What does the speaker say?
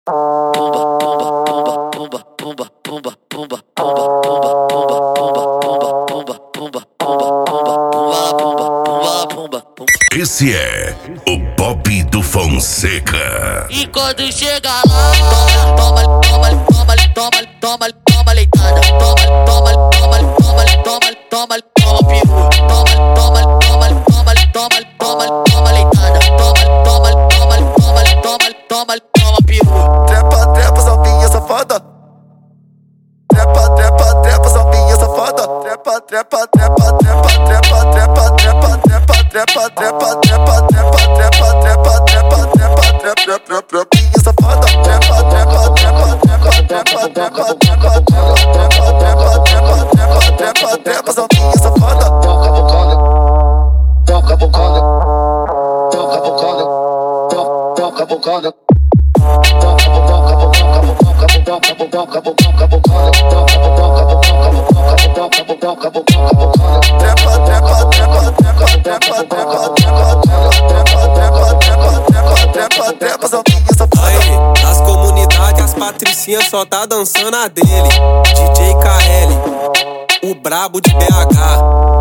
Esse é o Bob do Fonseca. E quando chega lá, toma, toma, toma, toma, toma, toma leitada, toma, toma, toma, toma, toma, toma, toma peru, toma, toma, toma, toma, toma, toma, toma leitada, toma, toma, toma, toma, toma, toma, toma peru. Trepa, trepa, salvinha safada. Trepa, trepa, trepa, salvinha safada. Trepa, trepa, trepa, trepa, trepa, trepa, trepa, trepa, trepa, trepa, trepa, trepa, trepa, trepa, trepa, trepa, trepa, trepa, trepinha safada. Trepa, trepa, trepa, trepa, trepa, trepa, trepa, trepa, trepa, trepa, trepa, trepa, trepa, salvinha safada. Toca bocona, toca bocona, toca bocona, toca bocona. Aí, nas comunidades as patricinhas só tá dançando a dele. DJ KL, o brabo de BH.